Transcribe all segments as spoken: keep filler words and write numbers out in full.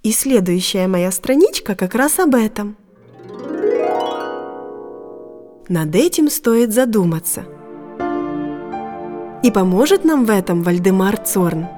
И следующая моя страничка как раз об этом. Над этим стоит задуматься. И поможет нам в этом Вальдемар Цорн.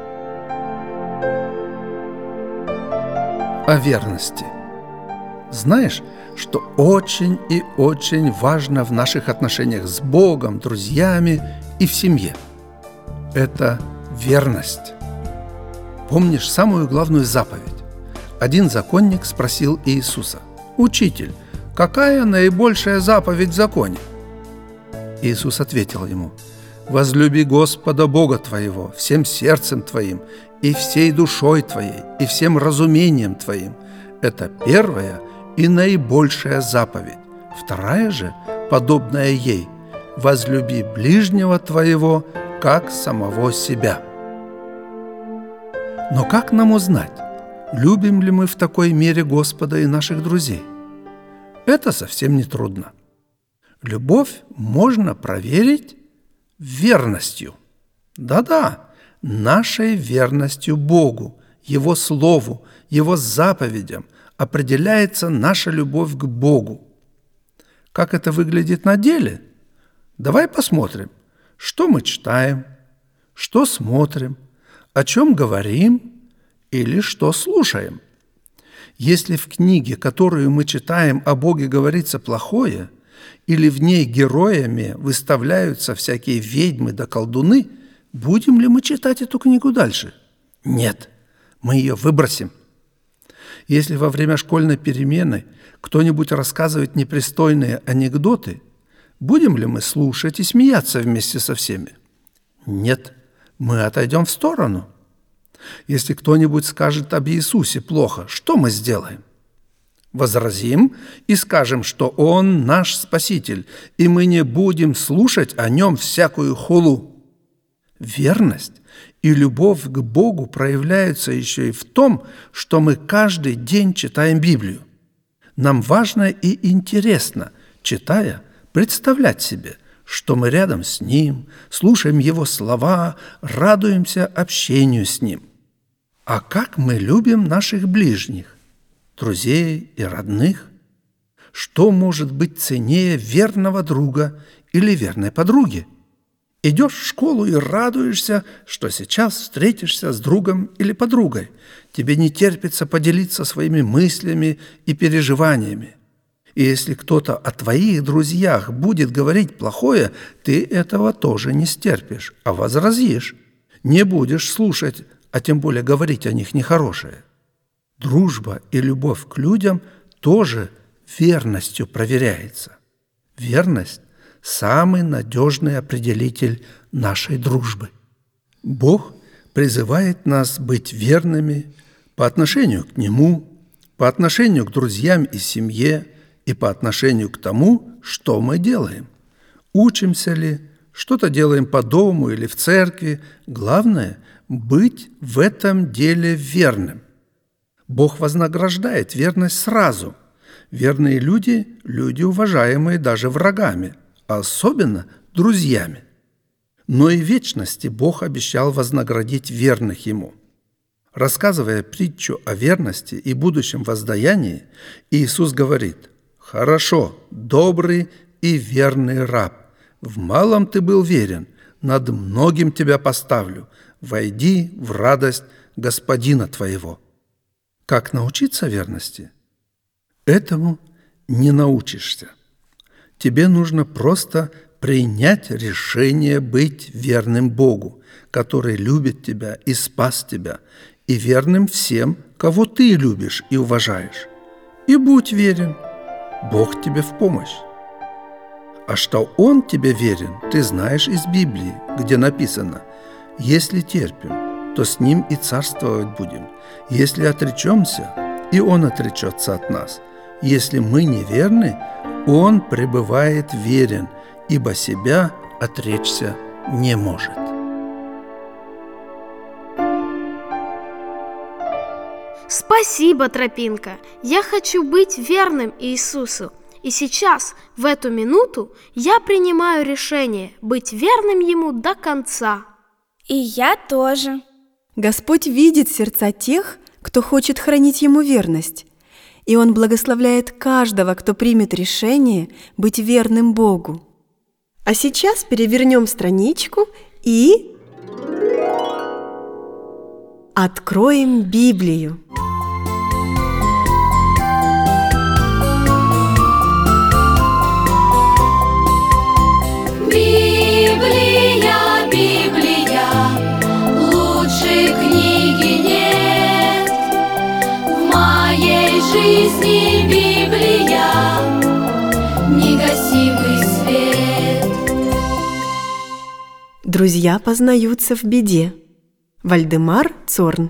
О верности. Знаешь, что очень и очень важно в наших отношениях с Богом, друзьями и в семье? Это верность. Помнишь самую главную заповедь? Один законник спросил Иисуса: «Учитель, какая наибольшая заповедь в законе?» Иисус ответил ему: «Возлюби Господа Бога твоего всем сердцем твоим, и всей душой твоей, и всем разумением твоим. Это первая и наибольшая заповедь. Вторая же, подобная ей: возлюби ближнего твоего, как самого себя». Но как нам узнать, любим ли мы в такой мере Господа и наших друзей? Это совсем не трудно. Любовь можно проверить верностью. Да-да, нашей верностью Богу, Его Слову, Его заповедям определяется наша любовь к Богу. Как это выглядит на деле? Давай посмотрим, что мы читаем, что смотрим, о чем говорим или что слушаем. Если в книге, которую мы читаем, о Боге говорится плохое, или в ней героями выставляются всякие ведьмы да колдуны, будем ли мы читать эту книгу дальше? Нет, мы ее выбросим. Если во время школьной перемены кто-нибудь рассказывает непристойные анекдоты, будем ли мы слушать и смеяться вместе со всеми? Нет, мы отойдем в сторону. Если кто-нибудь скажет об Иисусе плохо, что мы сделаем? Возразим и скажем, что Он наш Спаситель, и мы не будем слушать о Нем всякую хулу. Верность и любовь к Богу проявляются еще и в том, что мы каждый день читаем Библию. Нам важно и интересно, читая, представлять себе, что мы рядом с Ним, слушаем Его слова, радуемся общению с Ним. А как мы любим наших ближних, друзей и родных? Что может быть ценнее верного друга или верной подруги? Идешь в школу и радуешься, что сейчас встретишься с другом или подругой. Тебе не терпится поделиться своими мыслями и переживаниями. И если кто-то о твоих друзьях будет говорить плохое, ты этого тоже не стерпишь, а возразишь. Не будешь слушать, а тем более говорить о них нехорошее. Дружба и любовь к людям тоже верностью проверяется. Верность – самый надежный определитель нашей дружбы. Бог призывает нас быть верными по отношению к Нему, по отношению к друзьям и семье и по отношению к тому, что мы делаем. Учимся ли, что-то делаем по дому или в церкви. Главное – быть в этом деле верным. Бог вознаграждает верность сразу. Верные люди – люди, уважаемые даже врагами, а особенно друзьями. Но и в вечности Бог обещал вознаградить верных Ему. Рассказывая притчу о верности и будущем воздаянии, Иисус говорит: «Хорошо, добрый и верный раб, в малом ты был верен, над многим тебя поставлю, войди в радость Господина твоего». Как научиться верности? Этому не научишься. Тебе нужно просто принять решение быть верным Богу, который любит тебя и спас тебя, и верным всем, кого ты любишь и уважаешь. И будь верен, Бог тебе в помощь. А что Он тебе верен, ты знаешь из Библии, где написано: «Если терпим, то с Ним и царствовать будем. Если отречемся, и Он отречется от нас. Если мы неверны, Он пребывает верен, ибо себя отречься не может». Спасибо, Тропинка. Я хочу быть верным Иисусу. И сейчас, в эту минуту, я принимаю решение быть верным Ему до конца. И я тоже. Господь видит сердца тех, кто хочет хранить ему верность, и Он благословляет каждого, кто примет решение быть верным Богу. А сейчас перевернем страничку и откроем Библию. Библия, Библия, лучшей книги нет. В моей жизни Библия, негасимый свет. Друзья познаются в беде. Вальдемар Цорн.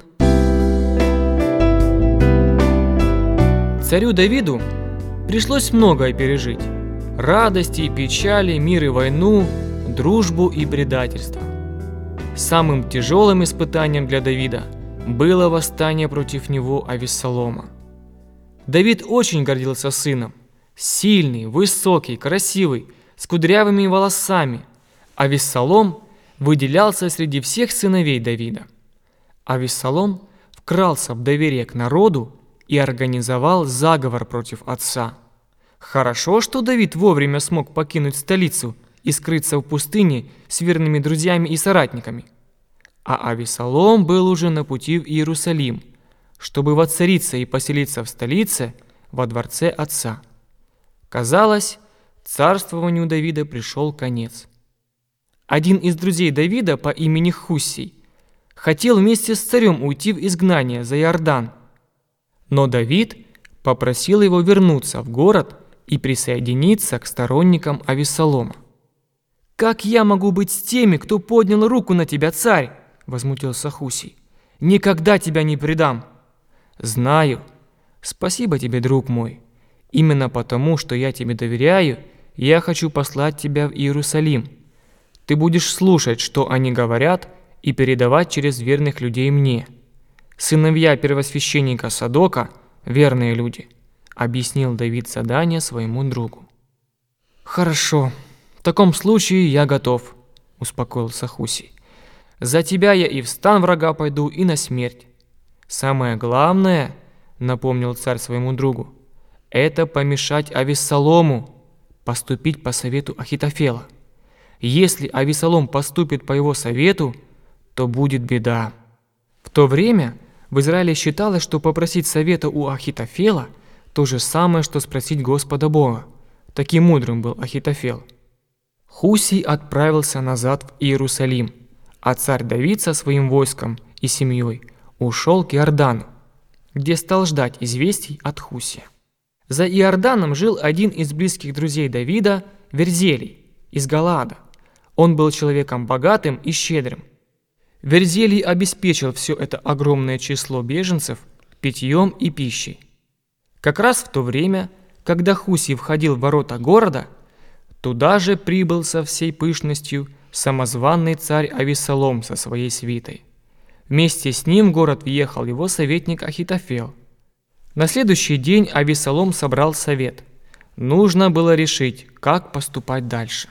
Царю Давиду пришлось многое пережить. Радости и печали, мир и войну, дружбу и предательство. Самым тяжелым испытанием для Давида было восстание против него Авессалома. Давид очень гордился сыном. Сильный, высокий, красивый, с кудрявыми волосами. Авессалом выделялся среди всех сыновей Давида. Авессалом вкрался в доверие к народу и организовал заговор против отца. Хорошо, что Давид вовремя смог покинуть столицу и скрыться в пустыне с верными друзьями и соратниками. А Авессалом был уже на пути в Иерусалим, чтобы воцариться и поселиться в столице, во дворце отца. Казалось, царствованию Давида пришел конец. Один из друзей Давида по имени Хуссий хотел вместе с царем уйти в изгнание за Иордан, но Давид попросил его вернуться в город и присоединиться к сторонникам Авессалома. «Как я могу быть с теми, кто поднял руку на тебя, царь?» – возмутился Хуссий. «Никогда тебя не предам!» «Знаю. Спасибо тебе, друг мой. Именно потому, что я тебе доверяю, я хочу послать тебя в Иерусалим. Ты будешь слушать, что они говорят, и передавать через верных людей мне. Сыновья первосвященника Садока – верные люди», – объяснил Давид задание своему другу. «Хорошо, в таком случае я готов», – успокоился Хуссий. «За тебя я и в стан врага пойду, и на смерть. Самое главное, – напомнил царь своему другу, – это помешать Авессалому поступить по совету Ахитофела. Если Авессалом поступит по его совету, то будет беда». В то время в Израиле считалось, что попросить совета у Ахитофела – то же самое, что спросить Господа Бога. Таким мудрым был Ахитофел. Хуссий отправился назад в Иерусалим, а царь Давид со своим войском и семьей ушел к Иордану, где стал ждать известий от Хуссия. За Иорданом жил один из близких друзей Давида, Верзелий, из Галаада. Он был человеком богатым и щедрым. Верзелий обеспечил все это огромное число беженцев питьем и пищей. Как раз в то время, когда Хуссий входил в ворота города, туда же прибыл со всей пышностью самозванный царь Авессалом со своей свитой. Вместе с ним в город въехал его советник Ахитофел. На следующий день Авессалом собрал совет. Нужно было решить, как поступать дальше.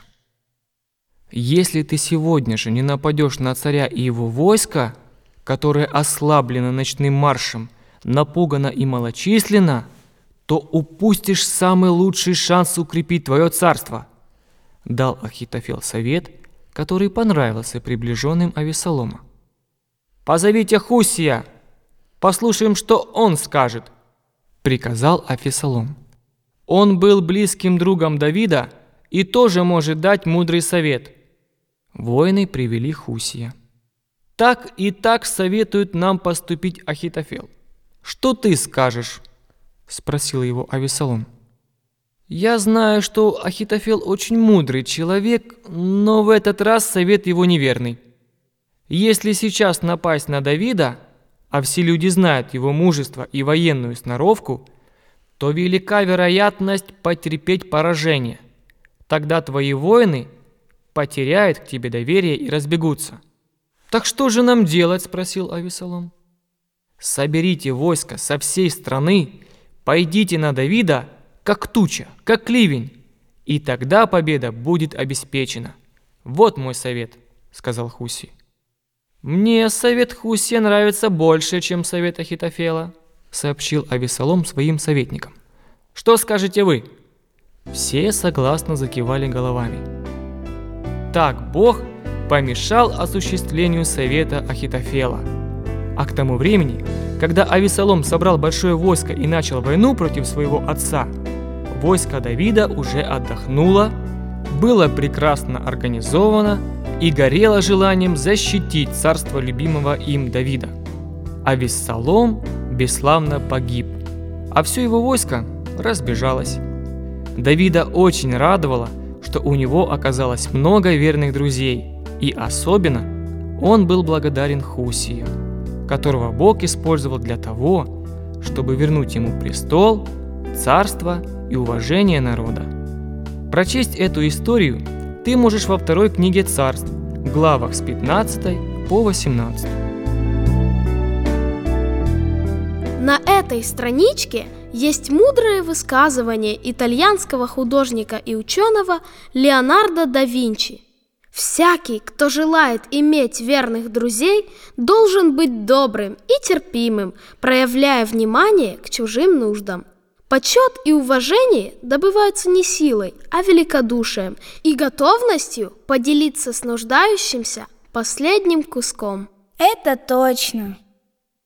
«Если ты сегодня же не нападешь на царя и его войско, которое ослаблено ночным маршем, напугано и малочисленно, то упустишь самый лучший шанс укрепить твое царство», – дал Ахитофел совет, который понравился приближенным Авессалома. «Позовите Хуссия, послушаем, что он скажет», – приказал Авессалом. Он был близким другом Давида и тоже может дать мудрый совет. Воины привели Хуссия. «Так и так советует нам поступить Ахитофел. Что ты скажешь?» – спросил его Авессалом. «Я знаю, что Ахитофел очень мудрый человек, но в этот раз совет его неверный. Если сейчас напасть на Давида, а все люди знают его мужество и военную сноровку, то велика вероятность потерпеть поражение. Тогда твои воины потеряют к тебе доверие и разбегутся». «Так что же нам делать?» – спросил Авессалом. «Соберите войско со всей страны, пойдите на Давида, как туча, как ливень, и тогда победа будет обеспечена. Вот мой совет», – сказал Хуссий. «Мне совет Хусия нравится больше, чем совет Ахитофела», сообщил Авессалом своим советникам. «Что скажете вы?» Все согласно закивали головами. Так Бог помешал осуществлению совета Ахитофела. А к тому времени, когда Авессалом собрал большое войско и начал войну против своего отца, войско Давида уже отдохнуло, было прекрасно организовано и горело желанием защитить царство любимого им Давида. Авессалом бесславно погиб, а все его войско разбежалось. Давида очень радовало, что у него оказалось много верных друзей, и особенно он был благодарен Хусию, которого Бог использовал для того, чтобы вернуть ему престол, царство и уважение народа. Прочесть эту историю ты можешь во второй книге Царств, в главах с пятнадцатой по восемнадцатой. На этой страничке есть мудрое высказывание итальянского художника и ученого Леонардо да Винчи. Всякий, кто желает иметь верных друзей, должен быть добрым и терпимым, проявляя внимание к чужим нуждам. Почет и уважение добываются не силой, а великодушием и готовностью поделиться с нуждающимся последним куском. Это точно.